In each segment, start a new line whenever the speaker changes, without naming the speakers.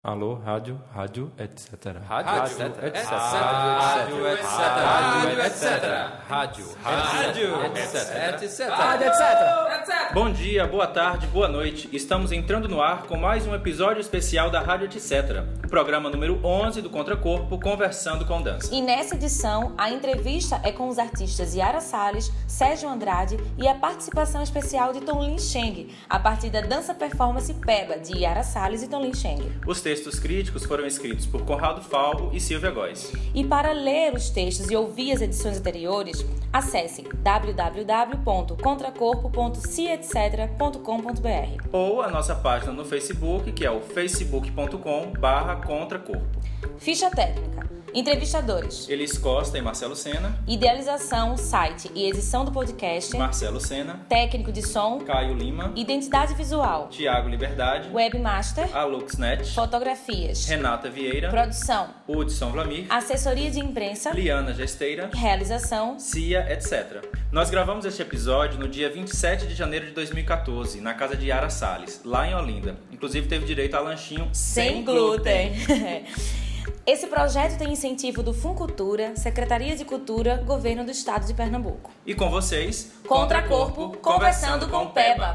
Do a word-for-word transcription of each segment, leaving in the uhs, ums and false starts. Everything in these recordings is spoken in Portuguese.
Alô, rádio, rádio, etcétera.
Rádio, etcétera. Rádio, etcétera. Rádio, etcétera. Rádio, rádio, etcétera. Rádio, etcétera.
Bom dia, boa tarde, boa noite. Estamos entrando no ar com mais um episódio especial da Rádio Etcétera, o programa número onze do Contracorpo, Conversando com Dança.
E nessa edição, a entrevista é com os artistas Yara Salles, Sérgio Andrade e a participação especial de Tonlin Sheng, a partir da dança performance Peba, de Yara Salles e Tonlin Sheng.
Os textos críticos foram escritos por Conrado Falvo e Silvia Góes.
E para ler os textos e ouvir as edições anteriores, acesse w w w ponto contracorpo ponto se etc ponto com ponto b r
ou a nossa página no Facebook, que é o facebook ponto com barra contracorpo.
Ficha técnica. Entrevistadores:
Elis Costa e Marcelo Sena.
Idealização, site e edição do podcast:
Marcelo Sena.
Técnico de som:
Caio Lima.
Identidade visual:
Tiago Liberdade.
Webmaster:
Aluxnet.
Fotografias:
Renata Vieira.
Produção:
Hudson Vlamir.
Assessoria de imprensa:
Liana Gesteira.
Realização:
Cia, etcétera. Nós gravamos este episódio no dia vinte e sete de janeiro de dois mil e catorze, na casa de Yara Salles, lá em Olinda. Inclusive teve direito a lanchinho sem,
sem
glúten.
glúten. Esse projeto tem incentivo do Funcultura, Secretaria de Cultura, Governo do Estado de Pernambuco.
E com vocês,
Contracorpo, conversando com Peba.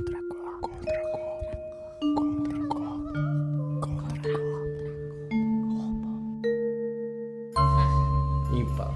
Ímpar.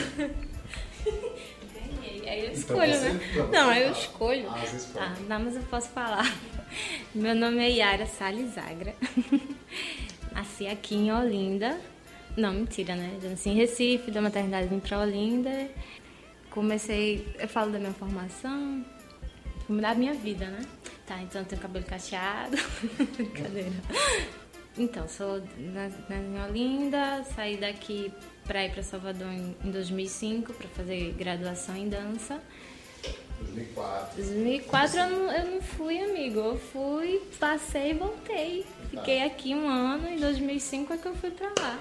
Aí eu escolho, né? Não, aí eu escolho. Tá, não, mas eu posso falar. Meu nome é Yara Salles Agra. Nasci aqui em Olinda. Não, mentira, né? Eu nasci em Recife, da maternidade vim pra Olinda. Comecei, eu falo da minha formação, vou mudar a minha vida, né? Tá, então eu tenho cabelo cacheado. Brincadeira. Então, sou nasci em Olinda, saí daqui pra ir pra Salvador em, em dois mil e cinco pra fazer graduação em dança.
dois mil e quatro.
dois mil e quatro eu não, eu não fui, amigo. Eu fui, passei e voltei. Fiquei aqui um ano, em dois mil e cinco é que eu fui pra lá.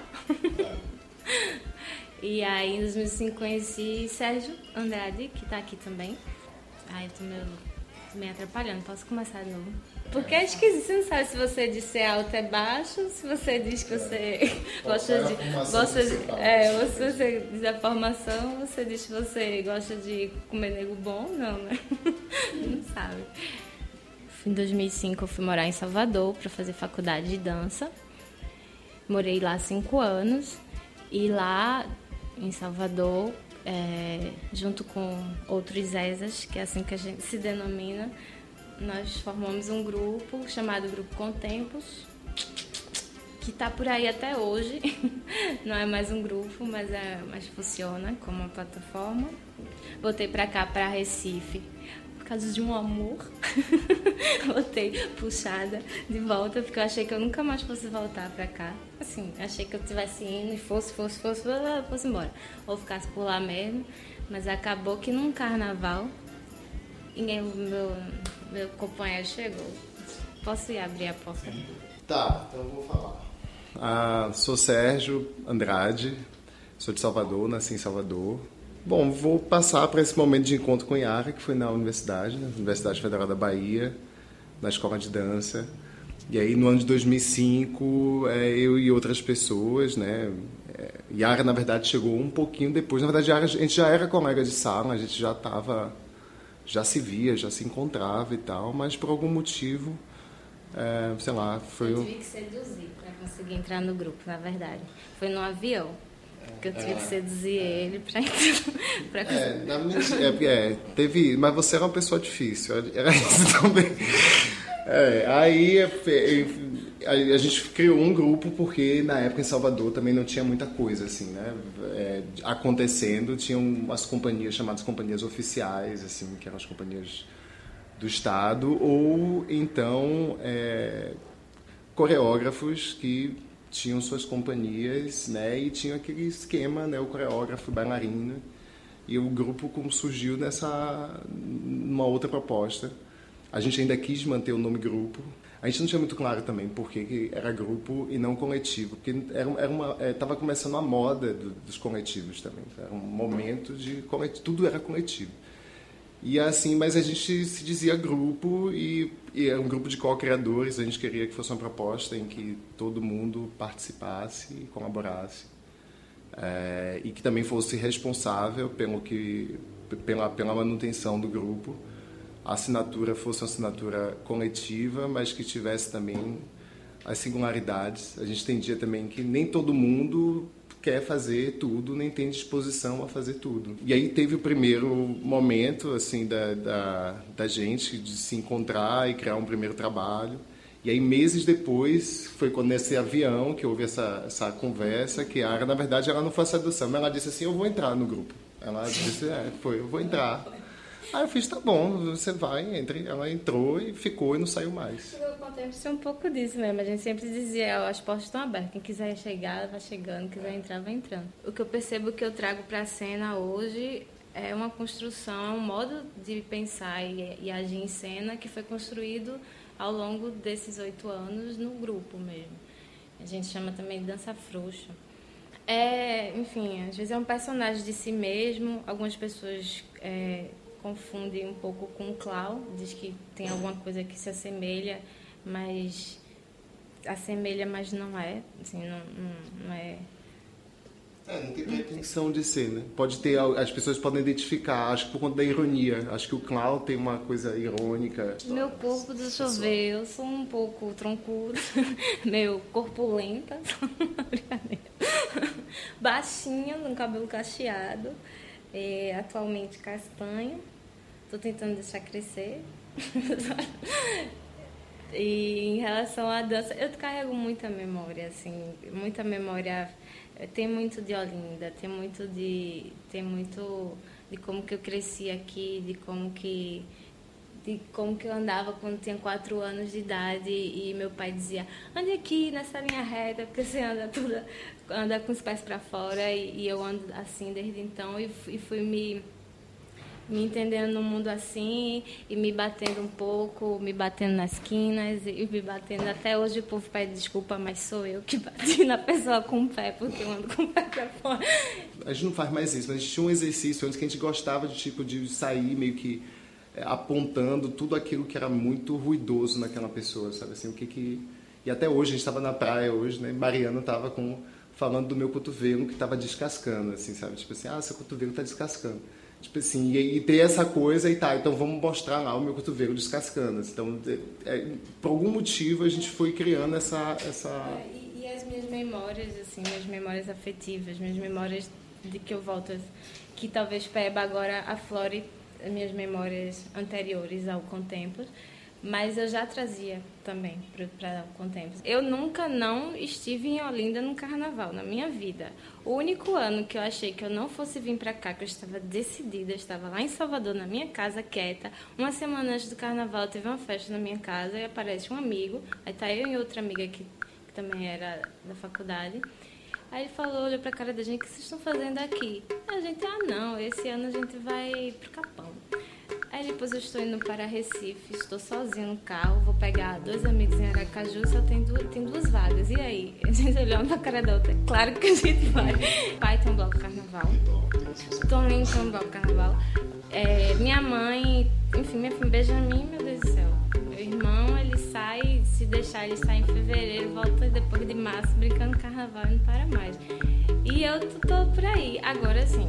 E aí, em dois mil e cinco, conheci Sérgio Andrade, que tá aqui também. Ai, eu tô meio, tô meio atrapalhando, posso começar de novo? Porque é esquisito, você não sabe se você diz ser alto é baixo, se você diz que você gosta de... Gosta de é, ou se você diz a formação, você diz que você gosta de comer nego bom, não, né? Não sabe. Em dois mil e cinco eu fui morar em Salvador para fazer faculdade de dança. Morei lá cinco anos e lá em Salvador, é, junto com outros Zezas, que é assim que a gente se denomina, nós formamos um grupo chamado Grupo Contempos, que está por aí até hoje. Não é mais um grupo, mas, é, mas funciona como uma plataforma. Voltei para cá, para Recife, por causa de um amor. Voltei puxada de volta, porque eu achei que eu nunca mais fosse voltar pra cá. Assim, achei que eu estivesse indo e fosse, fosse, fosse, fosse, fosse embora. Ou ficasse por lá mesmo. Mas acabou que num carnaval, ninguém, meu, meu companheiro chegou. Posso ir abrir a porta?
Tá, então eu vou falar. Ah, sou Sérgio Andrade, sou de Salvador, nasci em Salvador. Bom, vou passar para esse momento de encontro com Yara, que foi na universidade, na Universidade Federal da Bahia, na escola de dança. E aí, no ano de dois mil e cinco, é, eu e outras pessoas, né? É, Yara, na verdade, chegou um pouquinho depois. Na verdade, Yara, a gente já era colega de sala, a gente já estava, já se via, já se encontrava e tal, mas por algum motivo, é, sei lá, foi...
Eu tive que seduzir para conseguir entrar no grupo, na verdade. Foi no avião. Porque eu tive que seduzir ele pra entrar.
É, na minha, é, é, teve, mas você era uma pessoa difícil, era isso também. É, aí a, a gente criou um grupo porque na época em Salvador também não tinha muita coisa assim, né? É, acontecendo, tinham umas companhias chamadas companhias oficiais, assim, que eram as companhias do Estado, ou então é, coreógrafos que tinham suas companhias, né, e tinha aquele esquema, né, o coreógrafo, bailarina, e o grupo como surgiu nessa, numa outra proposta. A gente ainda quis manter o nome grupo. A gente não tinha muito claro também porque era grupo e não coletivo, porque era, era uma, estava começando a moda do, dos coletivos também, era um momento de coletivo, tudo era coletivo. E assim, mas a gente se dizia grupo e, e é um grupo de co-criadores. A gente queria que fosse uma proposta em que todo mundo participasse e colaborasse. É, e que também fosse responsável pelo que, pela, pela manutenção do grupo. A assinatura fosse uma assinatura coletiva, mas que tivesse também as singularidades. A gente entendia também que nem todo mundo quer fazer tudo, nem tem disposição a fazer tudo. E aí teve o primeiro momento assim da, da, da gente de se encontrar e criar um primeiro trabalho. E aí meses depois foi quando nesse avião que houve essa, essa conversa, que a Ara, na verdade, ela não foi a sedução, mas ela disse assim, eu vou entrar no grupo. Ela disse, é, foi, eu vou entrar. Aí eu fiz, tá bom, você vai, entre. Ela entrou e ficou e não saiu mais.
Acontece um pouco disso mesmo. A gente sempre dizia, as portas estão abertas. Quem quiser chegar, vai chegando. Quem quiser entrar, vai entrando. O que eu percebo que eu trago para a cena hoje é uma construção, um modo de pensar e, e agir em cena que foi construído ao longo desses oito anos no grupo mesmo. A gente chama também de dança frouxa. É, enfim, às vezes é um personagem de si mesmo. Algumas pessoas... É, confunde um pouco com o clown, diz que tem alguma coisa que se assemelha, mas assemelha, mas não é, assim, não, não, não é...
É, não tem pretensão de ser, né? Pode ter, as pessoas podem identificar, acho que por conta da ironia, acho que o clown tem uma coisa irônica.
Meu corpo, deixa eu ver, eu sou um pouco troncuda, meio corpulenta, baixinha, com cabelo cacheado, é, atualmente castanho. Estou tentando deixar crescer. E em relação à dança, eu carrego muita memória, assim, muita memória. Tem muito de Olinda, tem muito de, tem muito de como que eu cresci aqui, de como que, de como que eu andava quando tinha quatro anos de idade e meu pai dizia, ande aqui nessa linha reta, porque você anda toda, anda com os pés para fora e, e eu ando assim desde então e, e fui me me entendendo no mundo assim e me batendo um pouco, me batendo nas esquinas e me batendo. Até hoje o povo pede desculpa, mas sou eu que bati na pessoa com o pé, porque eu ando com o pé pra fora.
A gente não faz mais isso, mas a gente tinha um exercício antes que a gente gostava de, tipo, de sair meio que é, apontando tudo aquilo que era muito ruidoso naquela pessoa, sabe assim, o que que... E até hoje, a gente estava na praia hoje, né, Mariana estava com... falando do meu cotovelo que estava descascando, assim, sabe, tipo assim, ah, seu cotovelo está descascando. Tipo assim, e, e ter essa coisa e tá, então vamos mostrar lá o meu cotovelo descascando. Então, é, é, por algum motivo, a gente foi criando essa... essa...
É, e, e as minhas memórias, assim, minhas memórias afetivas, minhas memórias de que eu volto, que talvez Peba agora aflore as minhas memórias anteriores ao Contemplos, mas eu já trazia também para o Contemplos. Eu nunca não estive em Olinda no carnaval, na minha vida. O único ano que eu achei que eu não fosse vir para cá, que eu estava decidida, eu estava lá em Salvador, na minha casa, quieta. Uma semana antes do carnaval, teve uma festa na minha casa e aparece um amigo. Aí tá eu e outra amiga que, que também era da faculdade. Aí ele falou, olhou pra cara da gente, o que vocês estão fazendo aqui? A gente, ah não, esse ano a gente vai pro Capão. Aí depois eu estou indo para Recife, estou sozinha no carro, vou pegar dois amigos em Aracaju, só tem duas, tem duas vagas. E aí? A gente olhou uma pra cara da outra, claro que a gente vai. Pai tem um bloco carnaval, Toninho tem um bloco carnaval, é, minha mãe, enfim, minha filha Benjamin, meu Deus do céu. Meu irmão, ele sai, se deixar, ele sai em fevereiro, volta depois de março, brincando carnaval e não para mais. E eu tô por aí. Agora, sim,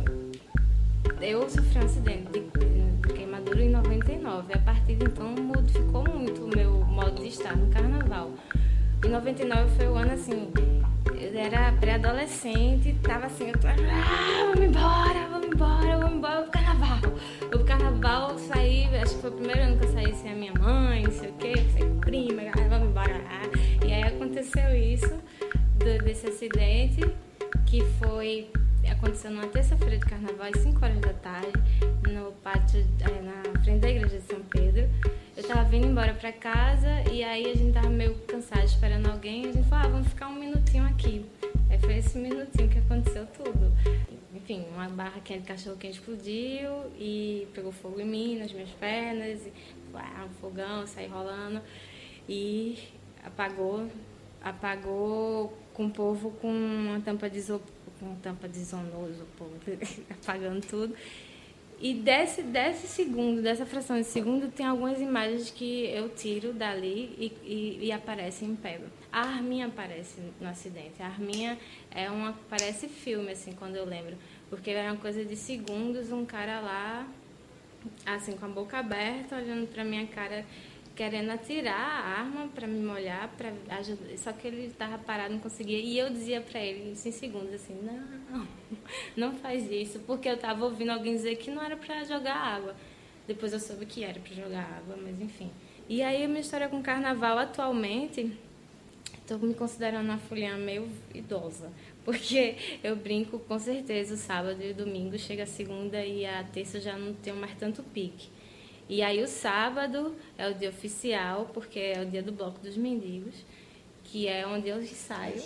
eu sofri um acidente de, de queimadura em noventa e nove. A partir de então, modificou muito o meu modo de estar no carnaval. Em noventa e nove foi o ano, assim, eu era pré-adolescente, tava assim, eu tô, ah, vamos embora, vamos embora, vamos embora, vou pro carnaval. Eu pro carnaval, eu saí, acho que foi o primeiro ano que eu saí sem a minha mãe, não sei o quê, saí com prima, vamos embora lá. E aí aconteceu isso, do, desse acidente, que foi... aconteceu numa terça-feira de carnaval, às cinco horas da tarde, no pátio, é, na frente da igreja de São Pedro. Eu tava vindo embora pra casa e aí a gente tava meio cansado esperando alguém. E a gente falou, ah, vamos ficar um minutinho aqui. Aí foi esse minutinho que aconteceu tudo. Enfim, uma barra quente de cachorro-quente explodiu e pegou fogo em mim, nas minhas pernas. E, ah, um fogão, saí rolando e apagou, apagou com o povo com uma tampa de isopor, com tampa de isonoso, apagando tudo. E desse, desse segundo, dessa fração de segundo, tem algumas imagens que eu tiro dali e, e, e aparecem em Peba. A Arminha aparece no acidente. A Arminha é uma, parece filme, assim, quando eu lembro. Porque era uma coisa de segundos, um cara lá, assim, com a boca aberta, olhando pra minha cara, querendo atirar a arma para me molhar, para ajudar. Só que ele estava parado, não conseguia. E eu dizia para ele, em segundos, assim, não, não faz isso. Porque eu estava ouvindo alguém dizer que não era para jogar água. Depois eu soube que era para jogar água, mas enfim. E aí a minha história com carnaval, atualmente, estou me considerando uma folhinha meio idosa. Porque eu brinco, com certeza, o sábado e o domingo, chega a segunda e a terça eu já não tenho mais tanto pique. E aí o sábado é o dia oficial, porque é o dia do Bloco dos Mendigos, que é onde eu saio.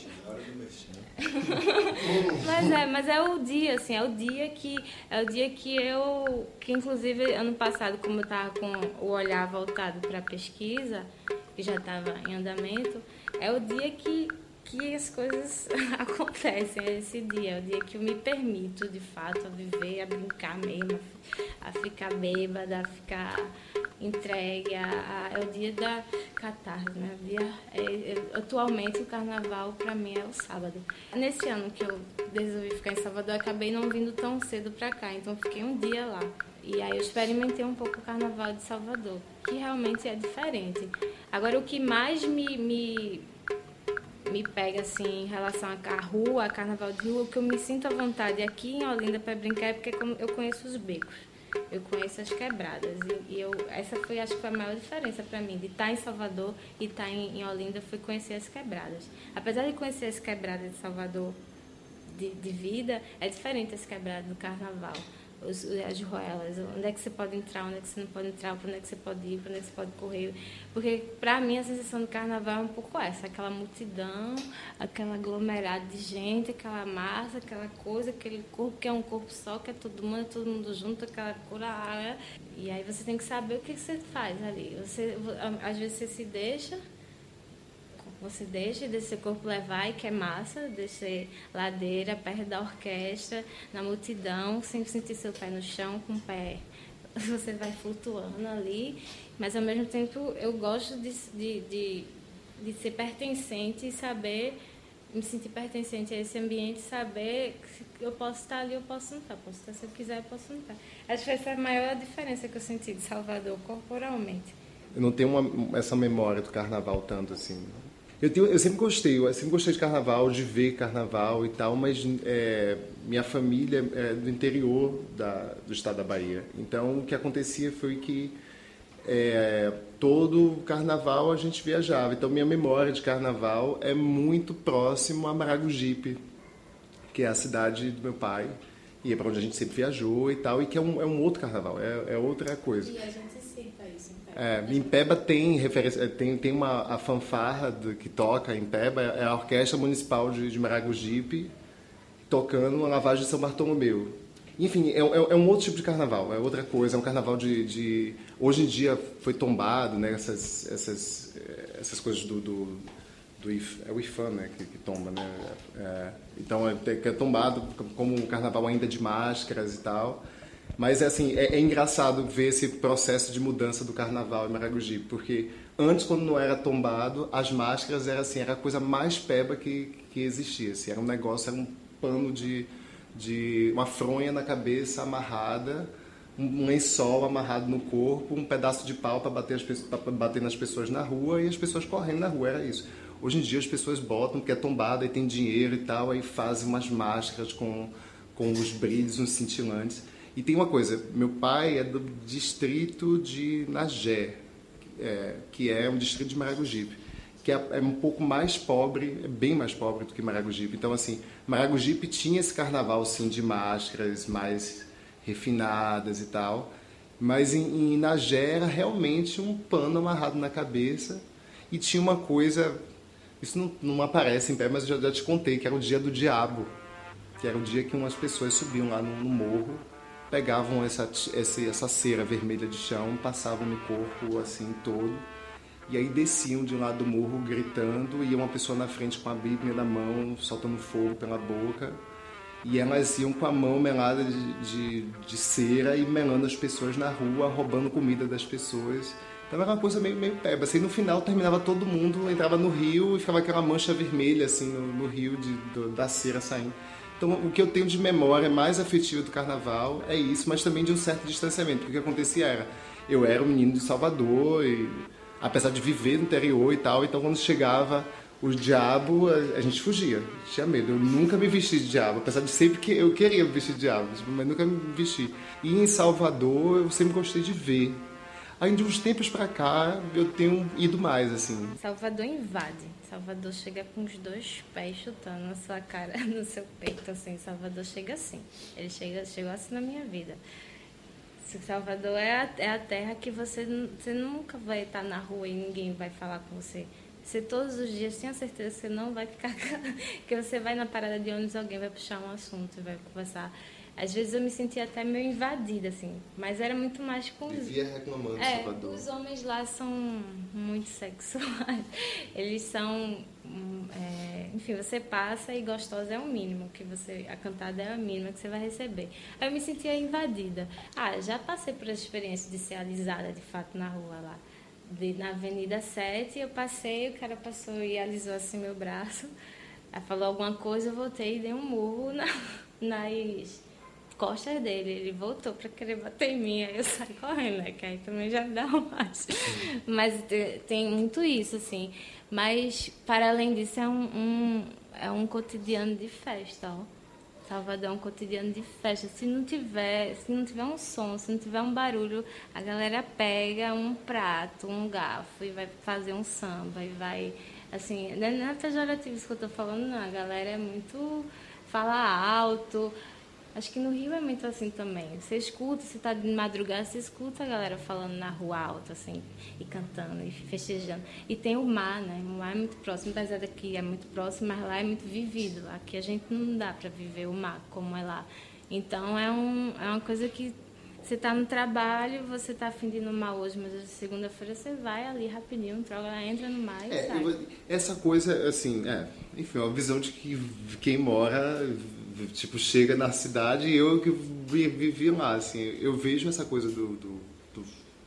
mas, é, mas é o dia, assim, é o dia que é o dia que eu, que inclusive ano passado, como eu estava com o olhar voltado para a pesquisa, que já estava em andamento, é o dia que, que as coisas acontecem, é esse dia, é o dia que eu me permito, de fato, a viver, a brincar mesmo, a ficar bêbada, a ficar entregue, a, a, é o dia da catarse, né? O dia, é, é, atualmente o carnaval para mim é o sábado. Nesse ano que eu resolvi ficar em Salvador, eu acabei não vindo tão cedo para cá, então fiquei um dia lá. E aí eu experimentei um pouco o carnaval de Salvador, que realmente é diferente. Agora, o que mais me... me me pega assim em relação à rua, a carnaval de rua, o que eu me sinto à vontade aqui em Olinda para brincar é porque eu conheço os becos, eu conheço as quebradas e, e eu, essa foi, acho que foi a maior diferença para mim de estar em Salvador e estar em, em Olinda, foi conhecer as quebradas. Apesar de conhecer as quebradas de Salvador de, de vida, é diferente as quebradas do carnaval. Os, as ruelas, onde é que você pode entrar, onde é que você não pode entrar, para onde é que você pode ir, para onde é que você pode correr. Porque, para mim, a sensação do carnaval é um pouco essa, aquela multidão, aquela aglomerada de gente, aquela massa, aquela coisa, aquele corpo que é um corpo só, que é todo mundo, todo mundo junto, aquela cura. E aí você tem que saber o que você faz ali. Você, às vezes você se deixa... Você deixa de seu corpo levar, e que é massa, descer ladeira, perto da orquestra, na multidão, sem sentir seu pé no chão, com o pé. Você vai flutuando ali, mas ao mesmo tempo eu gosto de, de, de, de ser pertencente e saber, me sentir pertencente a esse ambiente, saber que eu posso estar ali, eu posso não estar, posso estar se eu quiser, eu posso não estar. Acho que essa é a maior diferença que eu senti de Salvador, corporalmente.
Eu não tenho uma, essa memória do carnaval tanto assim. Eu, tenho, eu sempre gostei, eu sempre gostei de carnaval, de ver carnaval e tal, mas é, minha família é do interior da, do estado da Bahia. Então, o que acontecia foi que é, todo carnaval a gente viajava. Então, minha memória de carnaval é muito próximo a Maragogipe, que é a cidade do meu pai, e é para onde a gente sempre viajou e tal, e que é um, é um outro carnaval, é, é outra coisa.
E a gente cita isso.
É, em Peba tem referência, tem, tem uma a fanfarra do, que toca em Peba, é a Orquestra Municipal de, de Maragogipe tocando uma lavagem de São Bartolomeu. Enfim, é, é, é um outro tipo de carnaval, é outra coisa, é um carnaval de... de hoje em dia foi tombado, né, essas, essas, essas coisas do... do, do IF, é o IFAM, né, que, que tomba, né? É, então é, é tombado como um carnaval ainda de máscaras e tal. Mas é assim, é, é engraçado ver esse processo de mudança do carnaval em Maragogipe, porque antes, quando não era tombado, as máscaras era assim, era a coisa mais peba que, que existia. Assim, era um negócio, era um pano de, de uma fronha na cabeça amarrada, um lençol amarrado no corpo, um pedaço de pau para bater, bater nas pessoas na rua e as pessoas correndo na rua, era isso. Hoje em dia as pessoas botam, porque é tombada e tem dinheiro e tal, aí fazem umas máscaras com, com os brilhos, uns cintilantes. E tem uma coisa, meu pai é do distrito de Nagé, é, que é um distrito de Maragogipe, que é, é um pouco mais pobre, é bem mais pobre do que Maragogipe. Então, assim, Maragogipe tinha esse carnaval, assim, de máscaras mais refinadas e tal, mas em, em Nagé era realmente um pano amarrado na cabeça e tinha uma coisa, isso não, não aparece em pé, mas eu já, já te contei, que era o dia do diabo, que era o dia que umas pessoas subiam lá no, no morro, pegavam essa, essa, essa cera vermelha de chão, passavam no corpo assim todo, e aí desciam de um lado do morro gritando, e ia uma pessoa na frente com a Bíblia na mão, soltando fogo pela boca, E elas iam com a mão melada de, de, de cera e melando as pessoas na rua, roubando comida das pessoas. Então era uma coisa meio, meio peba. Assim, no final terminava todo mundo, entrava no rio e ficava aquela mancha vermelha assim, no, no rio de, do, da cera saindo. Então o que eu tenho de memória mais afetiva do carnaval é isso, mas também de um certo distanciamento. Porque o que acontecia era, eu era um menino de Salvador, e, apesar de viver no interior e tal, então quando chegava o diabo, a, a gente fugia, tinha medo. Eu nunca me vesti de diabo, apesar de sempre que eu queria me vestir de diabo, mas nunca me vesti. E em Salvador eu sempre gostei de ver. Aí de uns tempos pra cá eu tenho ido mais, assim.
Salvador invade. Salvador chega com os dois pés chutando na sua cara, no seu peito, assim. Salvador chega assim. Ele chega, chegou assim na minha vida. Salvador é a, é a terra que você, você nunca vai estar na rua e ninguém vai falar com você. Você todos os dias tem a certeza que você não vai ficar... que você vai na parada de ônibus, alguém vai puxar um assunto e vai conversar. Às vezes eu me sentia até meio invadida, assim. Mas era muito mais com...
Vivia reclamando de
é,
Salvador.
Os homens lá são muito sexuais. Eles são... É, enfim, você passa e gostosa é o mínimo que você... A cantada é a mínima que você vai receber. Aí eu me sentia invadida. Ah, já passei por essa experiência de ser alisada, de fato, na rua lá. De, na Avenida sete, eu passei, o cara passou e alisou assim meu braço. Aí falou alguma coisa, eu voltei e dei um murro na, nas costas dele. Ele voltou para querer bater em mim, aí eu saí correndo, né? Que aí também já me dá um macho. Mas tem, tem muito isso, assim. Mas, para além disso, é um, um, é um cotidiano de festa, ó. Salvador é um cotidiano de festa. Se não tiver, se não tiver um som, se não tiver um barulho, a galera pega um prato, um garfo e vai fazer um samba e vai, assim, não é pejorativo isso que eu tô falando, não. A galera é muito, fala alto. Acho que no Rio é muito assim também. Você escuta, você tá de madrugada, você escuta a galera falando na rua alta, assim, e cantando, e festejando. E tem o mar, né? O mar é muito próximo, apesar daqui é muito próximo, mas lá é muito vivido. Aqui a gente não dá para viver o mar como é lá. Então é, um, é uma coisa que você tá no trabalho, você tá afim de ir no mar hoje, mas segunda-feira você vai ali rapidinho, troca, entra no mar e
é,
sai.
Eu, essa coisa, assim, é, enfim, uma visão de que quem mora... Tipo, chega na cidade e eu que vivi lá, assim, eu vejo essa coisa do... do, do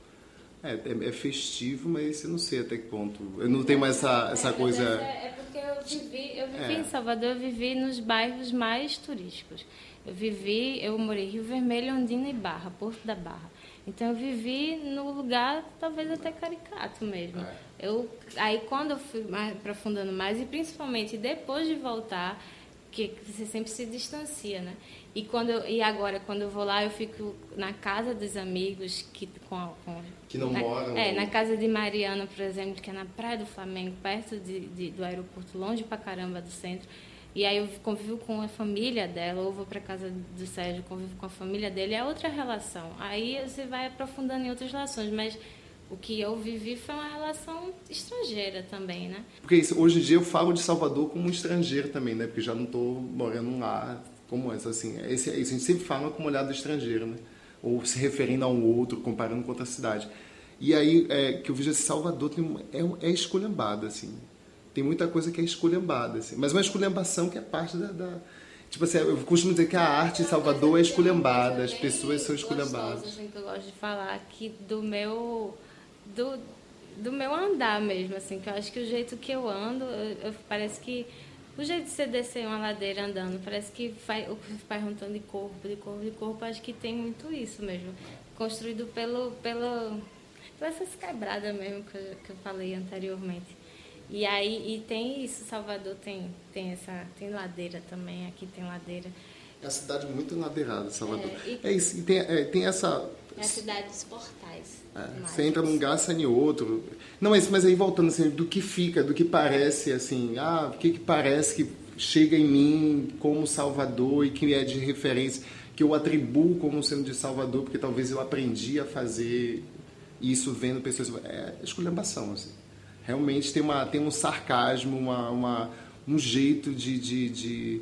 é, é festivo, mas eu não sei até que ponto. Eu não tenho mais essa, essa
é,
coisa...
É, é porque eu vivi, eu vivi
é.
em Salvador, eu vivi nos bairros mais turísticos. Eu vivi, eu morei em Rio Vermelho, Ondina e Barra, Porto da Barra. Então eu vivi no lugar talvez até caricato mesmo.
É.
Eu, aí quando eu fui mais, aprofundando mais, e principalmente depois de voltar... que você sempre se distancia, né? E, quando eu, e agora, quando eu vou lá, eu fico na casa dos amigos que, com, com,
que não
na,
moram...
É, na casa de Mariana, por exemplo, que é na Praia do Flamengo, perto de, de, do aeroporto, longe pra caramba do centro. E aí eu convivo com a família dela, ou vou pra casa do Sérgio, convivo com a família dele, é outra relação. Aí você vai aprofundando em outras relações, mas... O que eu vivi foi uma relação estrangeira também, né?
Porque isso, hoje em dia eu falo de Salvador como um estrangeiro também, né? Porque já não estou morando lá como essa, assim. Esse, esse, a gente sempre fala com olhar do estrangeiro, né? Ou se referindo a um outro, comparando com outra cidade. E aí, é, que eu vejo assim, Salvador tem uma, é, é esculhambada, assim. Tem muita coisa que é esculhambada, assim. Mas uma esculhambação que é parte da... da tipo assim, eu costumo dizer que a arte em Salvador é esculhambada, as pessoas são esculhambadas.
Assim, que eu gosto de falar que do meu... Do, do meu andar mesmo, assim, que eu acho que o jeito que eu ando, eu, eu, parece que o jeito de você descer uma ladeira andando, parece que vai, vai juntando de corpo, de corpo, de corpo, acho que tem muito isso mesmo, construído pelo, pelo, por essas quebradas mesmo que eu, que eu falei anteriormente. E aí, e tem isso, Salvador tem, tem essa, tem ladeira também, aqui tem ladeira.
É uma cidade muito ladeirada, Salvador.
É, e,
é isso, e tem, é, tem essa...
É a cidade dos portais.
É, você entra num lugar, sai em outro. Não, mas, mas aí voltando assim, do que fica, do que parece, assim, ah, o que, que parece que chega em mim como Salvador e que é de referência, que eu atribuo como sendo de Salvador, porque talvez eu aprendi a fazer isso vendo pessoas... É esculhambação, assim. Realmente tem, uma, tem um sarcasmo, uma, uma, um jeito de... de, de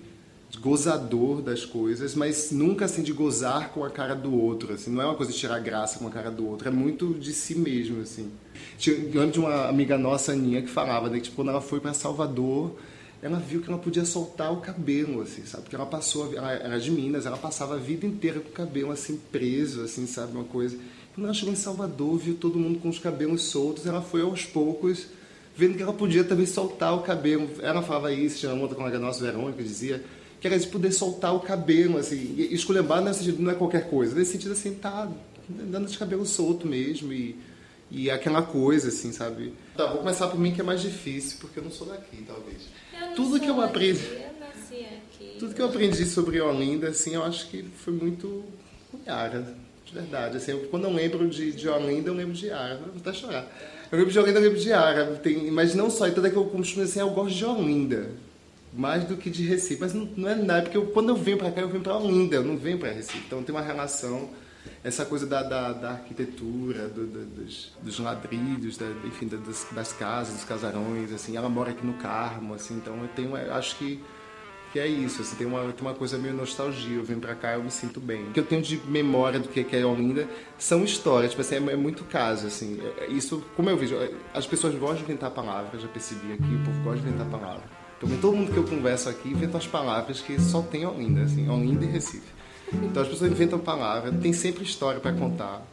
gozador das coisas, mas nunca assim de gozar com a cara do outro, assim, não é uma coisa de tirar graça com a cara do outro, é muito de si mesmo, assim. Eu lembro de uma amiga nossa, Aninha, que falava, né, que tipo, quando ela foi para Salvador, ela viu que ela podia soltar o cabelo, assim, sabe? Porque ela passou, ela era de Minas, ela passava a vida inteira com o cabelo, assim, preso, assim, sabe? Uma coisa. Quando ela chegou em Salvador, viu todo mundo com os cabelos soltos, ela foi aos poucos vendo que ela podia também soltar o cabelo. Ela falava isso, tinha uma outra colega nossa, Verônica, dizia que era de poder soltar o cabelo, assim, e esculhambar nesse sentido, não é qualquer coisa, nesse sentido, assim, tá andando de cabelo solto mesmo, e, e aquela coisa, assim, sabe? Tá, vou começar por mim, que é mais difícil, porque eu não sou daqui, talvez.
Eu
Tudo que eu
daqui,
aprendi...
Eu nasci aqui.
Tudo que eu aprendi sobre Olinda, assim, eu acho que foi muito Yara, de verdade. Assim, eu, quando eu lembro de, de Olinda, eu lembro de Yara. Vou até chorar. Eu lembro de Olinda, eu lembro de Yara. Tem, mas não só, então é que eu costumo assim, eu gosto de Olinda, mais do que de Recife. Mas não, não é nada, porque eu, quando eu venho pra cá, eu venho pra Olinda, eu não venho pra Recife. Então tem uma relação, essa coisa da, da, da arquitetura, do, do, dos, dos ladrilhos, da, enfim, das, das casas, dos casarões, assim. Ela mora aqui no Carmo, assim, então eu tenho, eu acho que que é isso, assim, tem, uma, tem uma coisa meio nostalgia, eu venho pra cá e eu me sinto bem. O que eu tenho de memória do que é Olinda são histórias, tipo assim, é, é muito caso, assim, isso, como eu vejo, as pessoas gostam de inventar palavras, já percebi aqui, o povo gosta de inventar palavras. Então, todo mundo que eu converso aqui inventa as palavras que só tem Olinda, assim, Olinda e Recife. Então as pessoas inventam palavras, tem sempre história pra contar.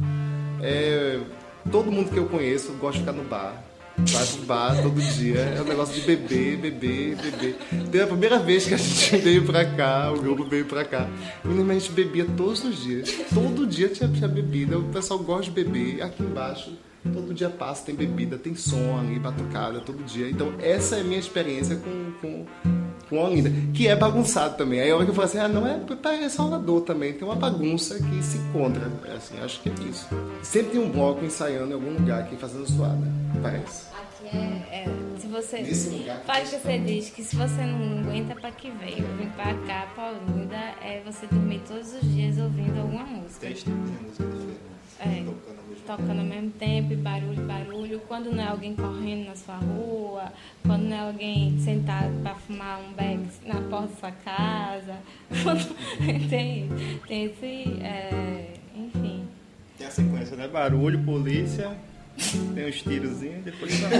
É, todo mundo que eu conheço gosta de ficar no bar. Vai pro bar todo dia, é um negócio de beber, beber, beber. Desde a primeira vez que a gente veio pra cá, o grupo veio pra cá, a gente bebia todos os dias. Todo dia tinha, tinha bebida, o pessoal gosta de beber. Aqui embaixo, todo dia passa, tem bebida, tem som ali, batucada, todo dia. Então essa é a minha experiência com, com, com Olinda, que é bagunçado também. Aí a hora que eu falo assim, ah, não é para Salvador também, tem uma bagunça que se encontra. Assim, acho que é isso. Sempre tem um bloco ensaiando em algum lugar aqui, fazendo suada, parece.
Aqui é, é se você
lugar,
faz o que você diz, que se você não aguenta, para que veio? Vir pra cá, pra Olinda, é você dormir todos os dias ouvindo alguma música.
Tem música diferente.
É, tocando ao mesmo tempo, e barulho, barulho. Quando não é alguém correndo na sua rua, quando não é alguém sentado para fumar um beck na porta da sua casa. tem, tem esse, é, enfim.
Tem a sequência, né? Barulho, polícia, tem uns tirozinhos, depois tá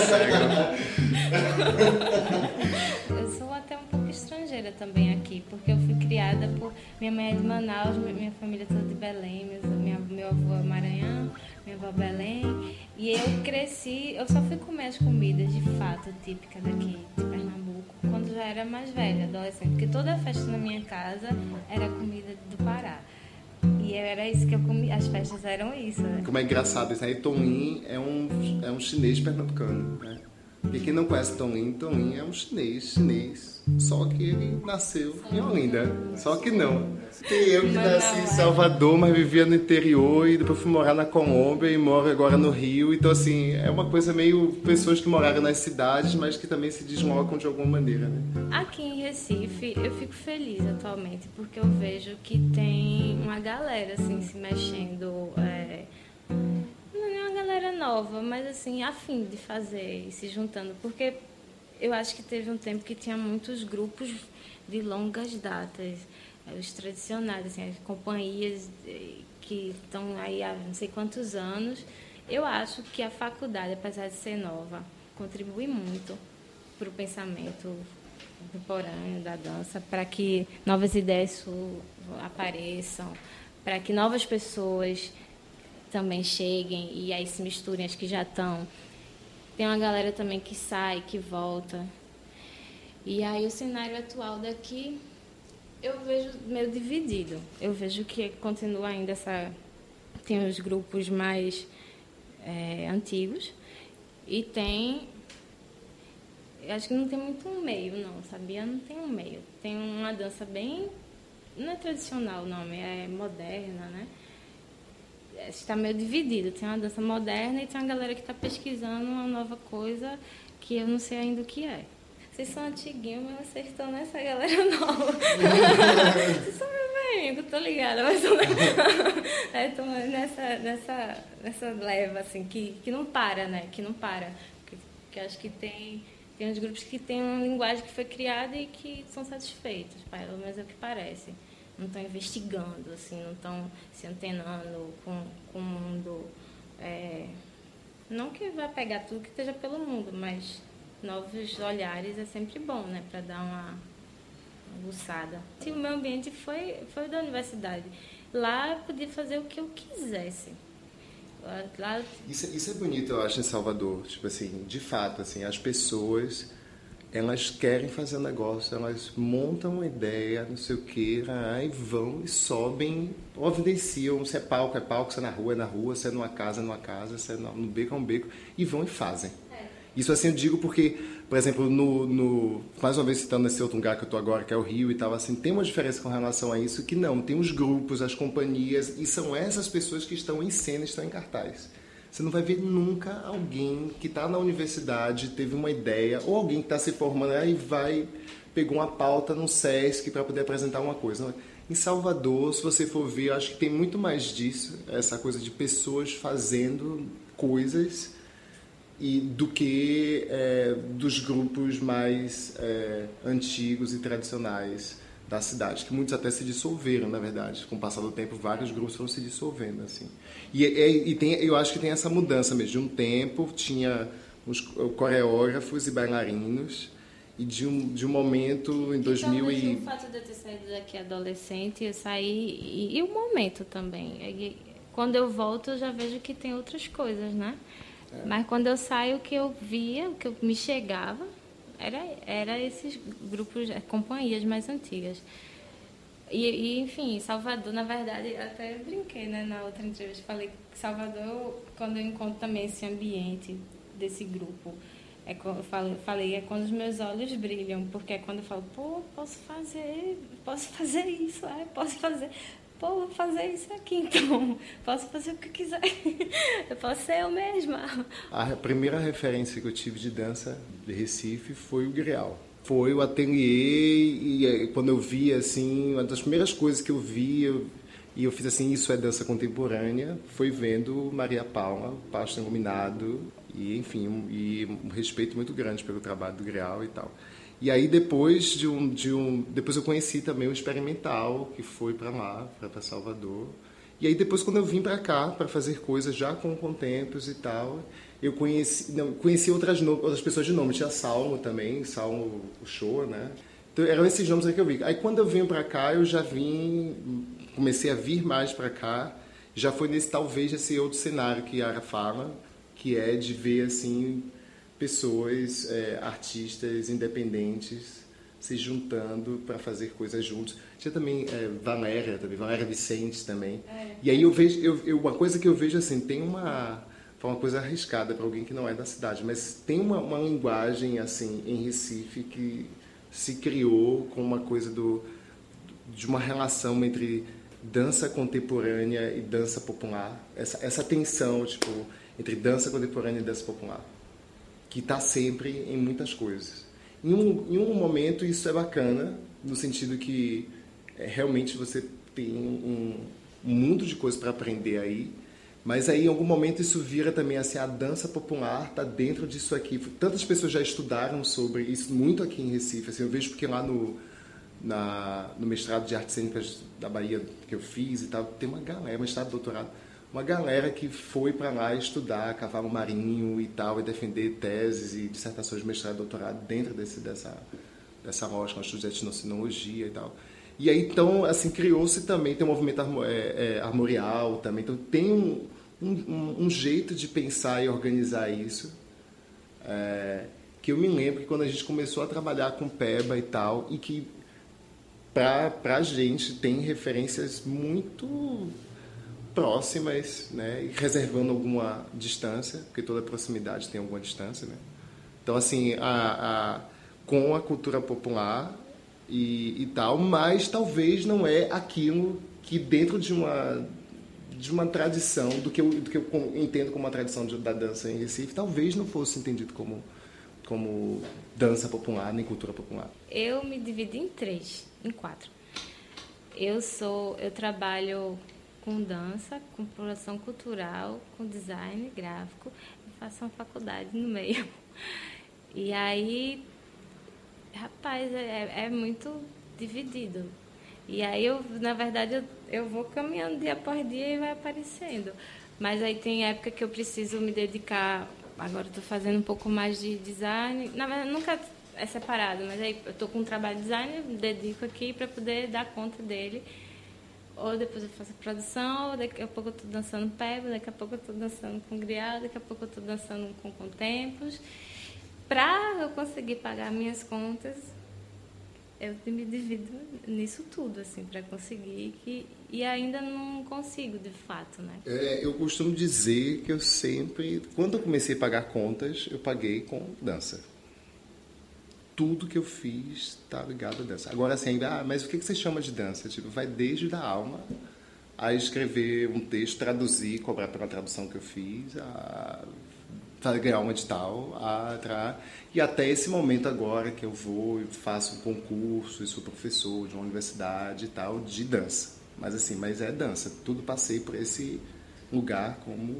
Eu sou até um pouco estrangeira também aqui, porque eu fui criada por... Minha mãe é de Manaus, minha família é toda de Belém, minha, meu avô é Maranhão, minha avó é Belém. E eu cresci, eu só fui comer as comidas de fato típicas daqui de Pernambuco quando já era mais velha, adolescente, porque toda a festa na minha casa era comida do Pará. E era isso que eu comia, as festas eram isso, né?
Como é engraçado isso, né? Tom Lin é um, é um chinês pernambucano, né? E quem não conhece Tom Lin, Tom Lin é um chinês, chinês, só que ele nasceu em Olinda, só que não. Tem eu que nasci em Salvador, mas vivia no interior e depois fui morar na Colômbia e moro agora no Rio, então assim, é uma coisa meio pessoas que moraram nas cidades, mas que também se deslocam de alguma maneira, né?
Aqui em Recife, eu fico feliz atualmente, porque eu vejo que tem uma galera, assim, se mexendo, é... não é uma galera nova, mas, assim, a fim de fazer e se juntando, porque eu acho que teve um tempo que tinha muitos grupos de longas datas, os tradicionais, assim, as companhias que estão aí há não sei quantos anos. Eu acho que a faculdade, apesar de ser nova, contribui muito para o pensamento contemporâneo da dança, para que novas ideias apareçam, para que novas pessoas também cheguem e aí se misturem as que já estão. Tem uma galera também que sai, que volta. E aí o cenário atual daqui eu vejo meio dividido. Eu vejo que continua ainda essa... Tem os grupos mais é, antigos e tem... Eu acho que não tem muito um meio, não, sabia? Não tem um meio. Tem uma dança bem... Não é tradicional o nome, é moderna, né? Está meio dividido. Tem uma dança moderna e tem uma galera que está pesquisando uma nova coisa que eu não sei ainda o que é. Vocês são antiguinhos, mas vocês estão nessa galera nova. Vocês são meio velhinhos, tô ligada, mas estão é, nessa, nessa, nessa leva, assim, que, que não para, né? Que não para. Que, que acho que tem, tem uns grupos que têm uma linguagem que foi criada e que são satisfeitos, pelo menos é o que parece. Não estão investigando, assim, não estão se antenando com, com o mundo. É, não que vá pegar tudo que esteja pelo mundo, mas novos olhares é sempre bom, né? Para dar uma aguçada. O meu ambiente foi, foi da universidade. Lá eu podia fazer o que eu quisesse. Lá, lá...
Isso, isso é bonito, eu acho, em Salvador. Tipo assim, de fato, assim, as pessoas, elas querem fazer um negócio, elas montam uma ideia, não sei o quê, aí vão e sobem, providenciam, se é palco, é palco, se é na rua, é na rua, se é numa casa, é numa casa, se é no beco, é um beco, e vão e fazem. Isso assim eu digo porque, por exemplo, no, no, mais uma vez citando esse outro lugar que eu estou agora, que é o Rio e tal, assim, tem uma diferença com relação a isso que não, tem os grupos, as companhias, e são essas pessoas que estão em cena, estão em cartaz. Você não vai ver nunca alguém que está na universidade, teve uma ideia, ou alguém que está se formando e vai, pegou uma pauta no Sesc para poder apresentar uma coisa. Em Salvador, se você for ver, eu acho que tem muito mais disso, essa coisa de pessoas fazendo coisas, e do que é, dos grupos mais é, antigos e tradicionais da cidade, que muitos até se dissolveram, na verdade. Com o passar do tempo, vários grupos foram se dissolvendo, assim. E, e, e tem, eu acho que tem essa mudança mesmo. De um tempo, tinha os coreógrafos e bailarinos, e de um, de um momento, em dois mil e...
O fato de eu ter saído daqui adolescente, eu saí... E, e o momento também. E, quando eu volto, eu já vejo que tem outras coisas, né? Mas quando eu saio, o que eu via, o que eu me chegava, era, era esses grupos, companhias mais antigas. E, e, enfim, Salvador, na verdade, até brinquei, né, na outra entrevista, falei que Salvador, quando eu encontro também esse ambiente desse grupo, é, eu falei, falei, é quando os meus olhos brilham, porque é quando eu falo, pô, posso fazer, posso fazer isso, é, posso fazer... Pô, vou fazer isso aqui, então. Posso fazer o que eu quiser. Eu posso ser eu mesma.
A primeira referência que eu tive de dança de Recife foi o Grial. Foi o ateliê, e quando eu vi, assim, uma das primeiras coisas que eu vi, eu, e eu fiz assim, isso é dança contemporânea, foi vendo Maria Paula, Pasto Iluminado, e enfim, um, e um respeito muito grande pelo trabalho do Grial e tal. E aí depois de um, de um depois eu conheci também o Experimental, que foi para lá, para Salvador. E aí depois quando eu vim para cá para fazer coisas já com contemplos e tal, eu conheci, não, conheci outras outras pessoas de nome, tinha Salmo também, Salmo o show, né? Então eram esses nomes aí que eu vi. Aí quando eu vim para cá, eu já vim, comecei a vir mais para cá, já foi nesse talvez esse outro cenário que a Yara fala, que é de ver assim pessoas, é, artistas independentes se juntando para fazer coisas juntos. Tinha também é, Valéria, também, Valéria Vicente também. É. E aí eu vejo, eu, eu, uma coisa que eu vejo assim, tem uma, foi uma coisa arriscada para alguém que não é da cidade, mas tem uma, uma linguagem assim em Recife que se criou com uma coisa do, de uma relação entre dança contemporânea e dança popular. Essa, essa tensão, tipo, entre dança contemporânea e dança popular, que está sempre em muitas coisas. Em um, em um momento isso é bacana, no sentido que é, realmente você tem um, um mundo de coisas para aprender aí, mas aí em algum momento isso vira também assim, a dança popular está dentro disso aqui. Tantas pessoas já estudaram sobre isso, muito aqui em Recife. Assim, eu vejo porque lá no, na, no mestrado de artes cênicas da Bahia que eu fiz e tal, tem uma galera, mestrado, doutorado, uma galera que foi para lá estudar cavalo marinho e tal, e defender teses e dissertações de mestrado e doutorado dentro desse, dessa, dessa lógica, um estudo de etnocinologia e tal. E aí, então, assim, criou-se também, tem um movimento é, é, armorial também, então tem um, um, um jeito de pensar e organizar isso, é, que eu me lembro que quando a gente começou a trabalhar com Peba e tal, e que para a gente tem referências muito próximas, né, reservando alguma distância, porque toda proximidade tem alguma distância, né? Então, assim, a, a, com a cultura popular e, e tal, mas talvez não é aquilo que dentro de uma, de uma tradição, do que eu, do que eu entendo como uma tradição de, da dança em Recife, talvez não fosse entendido como, como dança popular, nem cultura popular.
Eu me divido em três, em quatro. Eu sou, eu trabalho com dança, com produção cultural, com design gráfico, e faço uma faculdade no meio. E aí, rapaz, é, é muito dividido. E aí, eu, na verdade, eu, eu vou caminhando dia por dia e vai aparecendo. Mas aí tem época que eu preciso me dedicar agora eu tô fazendo um pouco mais de design. Na verdade, nunca é separado, mas aí eu tô com um trabalho de design, me dedico aqui para poder dar conta dele. Ou depois eu faço a produção, ou daqui a pouco eu tô dançando peba, daqui a pouco eu tô dançando com grial, daqui a pouco eu tô dançando com contempos. Para eu conseguir pagar minhas contas, eu me divido nisso tudo, assim, para conseguir, que, e ainda não consigo, de fato, né?
É, eu costumo dizer que eu sempre, quando eu comecei a pagar contas, eu paguei com dança. Tudo que eu fiz está ligado a dança. Agora, assim, ah, mas o que você chama de dança? Tipo, vai desde da alma a escrever um texto, traduzir, cobrar pela tradução que eu fiz, a ganhar uma edital, a entrar, e até esse momento agora que eu vou e faço um concurso e sou professor de uma universidade e tal, de dança. Mas assim, mas é dança. Tudo passei por esse lugar como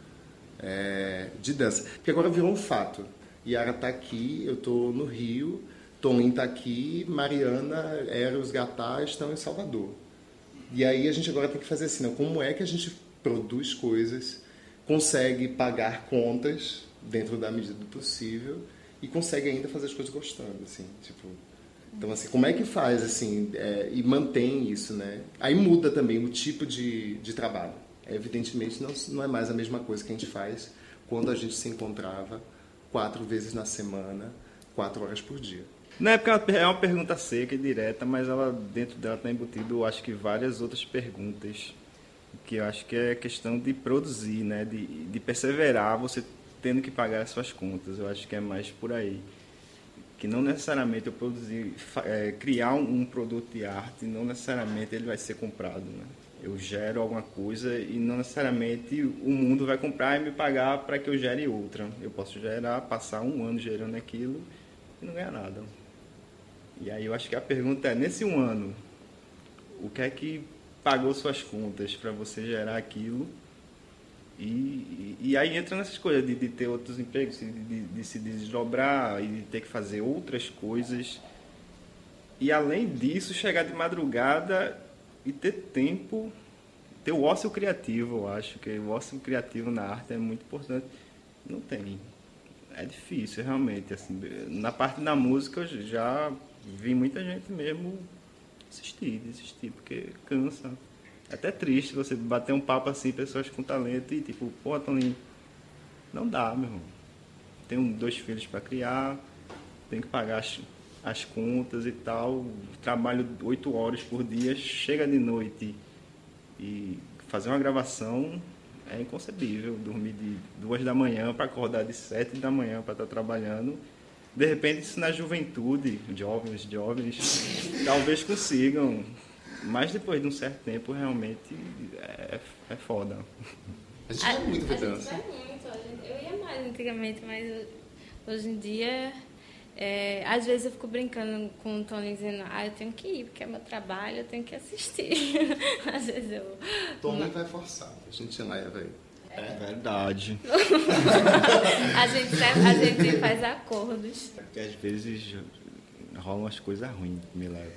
é, de dança. Porque agora virou um fato. Yara tá aqui, eu tô no Rio, Tonin tá aqui, Mariana, Eros, Gatá estão em Salvador. E aí a gente agora tem que fazer assim, não? Como é que a gente produz coisas, consegue pagar contas dentro da medida do possível e consegue ainda fazer as coisas gostando, assim, tipo... Então, assim, como é que faz, assim, é, e mantém isso, né? Aí muda também o tipo de, de trabalho. É, evidentemente, não, não é mais a mesma coisa que a gente faz quando a gente se encontrava quatro vezes na semana, quatro horas por dia.
Na época é uma pergunta seca e direta, mas ela, dentro dela está embutido, eu acho que várias outras perguntas, que eu acho que é questão de produzir, né? de, de perseverar, você tendo que pagar as suas contas. Eu acho que é mais por aí. Que não necessariamente eu produzir, é, criar um, um produto de arte, não necessariamente ele vai ser comprado, né? Eu gero alguma coisa e não necessariamente o mundo vai comprar e me pagar para que eu gere outra. Eu posso gerar, passar um ano gerando aquilo e não ganhar nada. E aí eu acho que a pergunta é, nesse um ano, o que é que pagou suas contas para você gerar aquilo? E, e, e aí entra nessas coisas de, de ter outros empregos, de, de, de se desdobrar e de ter que fazer outras coisas. E além disso, chegar de madrugada e ter tempo, ter o ócio criativo, eu acho que o ócio criativo na arte é muito importante. Não tem. É difícil, realmente. Assim, na parte da música, eu já vi muita gente mesmo desistir, desistir, porque cansa. É até triste você bater um papo assim, pessoas com talento e tipo, pô, Toninho, não dá, meu irmão. Tenho dois filhos para criar, tenho que pagar as, as contas e tal, trabalho oito horas por dia, chega de noite e fazer uma gravação é inconcebível. Dormir de duas da manhã para acordar de sete da manhã para estar trabalhando. De repente, isso na juventude, jovens, jovens, talvez consigam. Mas depois de um certo tempo, realmente, é, é foda.
A gente vai muito ver
a
dança.
gente vai muito. Eu ia mais antigamente, mas hoje em dia, é, às vezes eu fico brincando com o Tony, dizendo, ah, eu tenho que ir, porque é meu trabalho, eu tenho que assistir. Às vezes eu...
Tony vai forçar, a gente leva aí.
É verdade.
a, gente, a gente faz acordos.
Porque às vezes rolam umas coisas ruins que me levam.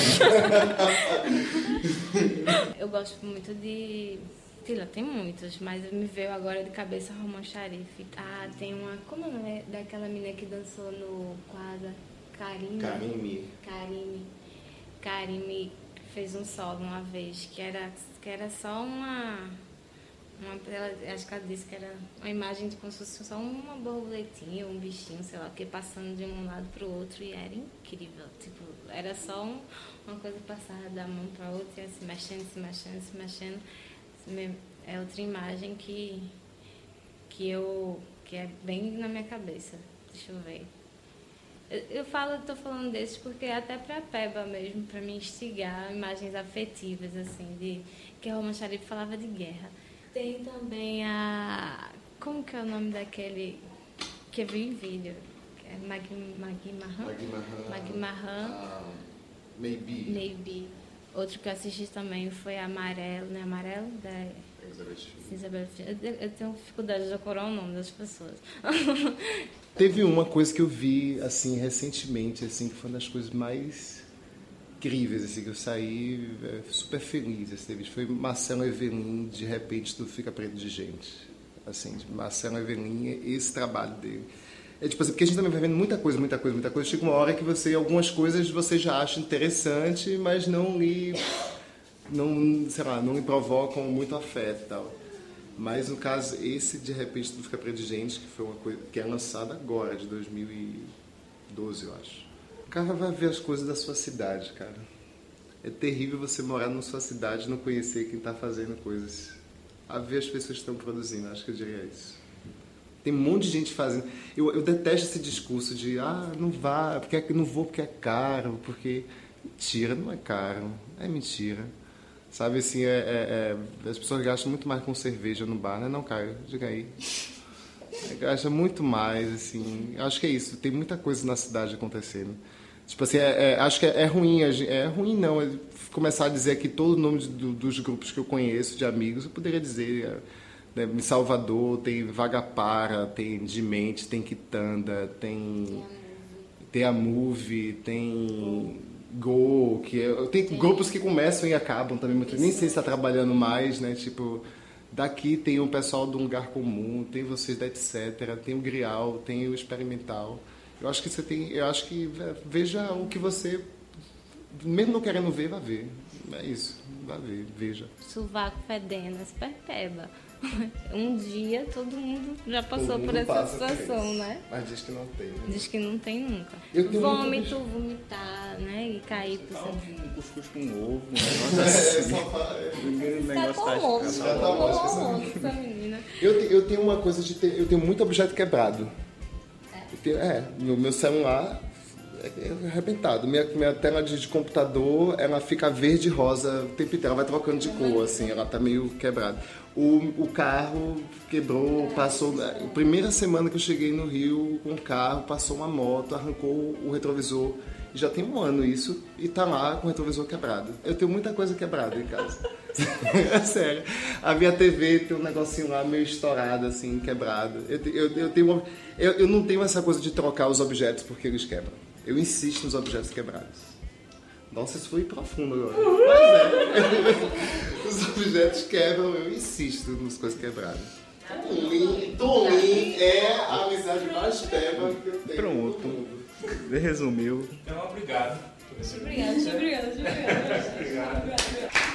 Eu gosto muito de... Tila, tem muitos, mas me veio agora de cabeça Roman Sharif. Ah, tem uma... Como é o nome daquela menina que dançou no quadro? Karime.
Karime.
Karime. Karime fez um solo uma vez, que era, que era só uma... Uma, ela, acho que ela disse que era uma imagem de como se fosse só uma borboletinha, um bichinho, sei lá o que, passando de um lado para o outro, e era incrível. Tipo, era só um, uma coisa que passava da mão para a outra, e ia se mexendo, se mexendo, se mexendo. É outra imagem que, que, eu, que é bem na minha cabeça. Deixa eu ver. Eu, eu falo, estou falando desses porque até para a Peba mesmo, para me instigar imagens afetivas, assim, de que a Roman Sharif falava de guerra. Tem também a... Como que é o nome daquele que eu vi em vídeo? É Magui Mahan? Magui Mahan.
Uh, maybe.
Maybe. Outro que eu assisti também foi Amarelo, né? Amarelo? Da Isabel. Eu, eu tenho dificuldade de decorar o nome das pessoas.
Teve uma coisa que eu vi, assim, recentemente, assim, que foi uma das coisas mais incríveis, assim, que eu saí é, super feliz, assim, foi Marcelo Evelyn, De Repente Tudo Fica Preto de Gente. assim, de Marcelo Evelyn, esse trabalho dele. É tipo assim, porque a gente também vai vendo muita coisa, muita coisa, muita coisa. Chega uma hora que você, algumas coisas você já acha interessante, mas não lhe, não, sei lá, não lhe provocam muito afeto e tal. Mas no caso, esse de repente Tudo Fica Preto de Gente, que foi uma coisa que é lançada agora, de dois mil e doze, eu acho. O cara vai ver as coisas da sua cidade, cara. É terrível você morar na sua cidade e não conhecer quem está fazendo coisas. A ver as pessoas que estão produzindo, acho que eu diria isso. Tem um monte de gente fazendo. Eu, eu detesto esse discurso de ah, não vá, porque é, não vou porque é caro, porque... Mentira, não é caro. É mentira. Sabe, assim, é, é, é... as pessoas gastam muito mais com cerveja no bar, né? Não, cara, diga aí. Gasta muito mais, assim. Acho que é isso. Tem muita coisa na cidade acontecendo. Tipo assim, é, é, acho que é, é ruim. É ruim, não. É começar a dizer aqui todo o nome de, do, dos grupos que eu conheço, de amigos, eu poderia dizer... É, em Salvador tem Vagapara, tem Dimente, tem Quitanda, tem, tem a Move, tem Go, que é, tem Sim. grupos que começam e acabam também, muito, nem sei se está trabalhando mais, né? Tipo, daqui tem o pessoal do Lugar Comum, tem vocês da Etc, tem o Grial, tem o Experimental. Eu acho que você tem, eu acho que veja o que você, mesmo não querendo ver, vai ver. É isso, vai ver, veja.
Sovaco fedendo, super peba. Um dia todo mundo já passou
mundo
por essa situação,
por
né?
Mas diz que não tem. Né?
Diz que não tem nunca.
Vômito,
muito... vomitar, né? E cair por cima.
Um cuscuz com ovo, um negócio assim.
Ninguém
negócio
tá
tão
louco,
tá louco
essa menina.
Eu, eu tenho uma coisa de ter, eu tenho muito objeto quebrado. É, eu tenho, é meu, meu celular é arrebentado. Minha, minha tela de, de computador, ela fica verde e rosa o tempo inteiro. Ela vai trocando de cor, assim, ela tá meio quebrada. O, o carro quebrou, passou... A primeira semana que eu cheguei no Rio com o carro, passou uma moto, arrancou o retrovisor. Já tem um ano isso, e tá lá com o retrovisor quebrado. Eu tenho muita coisa quebrada em casa. É sério. A minha T V tem um negocinho lá meio estourado, assim, quebrado. Eu, eu, eu, tenho uma, eu, eu não tenho essa coisa de trocar os objetos porque eles quebram. Eu insisto nos objetos quebrados. Nossa, isso foi profundo agora. Mas é. Os objetos quebram, eu insisto nas coisas quebradas. Tolim, Tolim é a amizade mais peba que eu tenho.
Pronto. Resumiu.
Então, obrigado.
Obrigada, obrigada, obrigada.
Obrigado.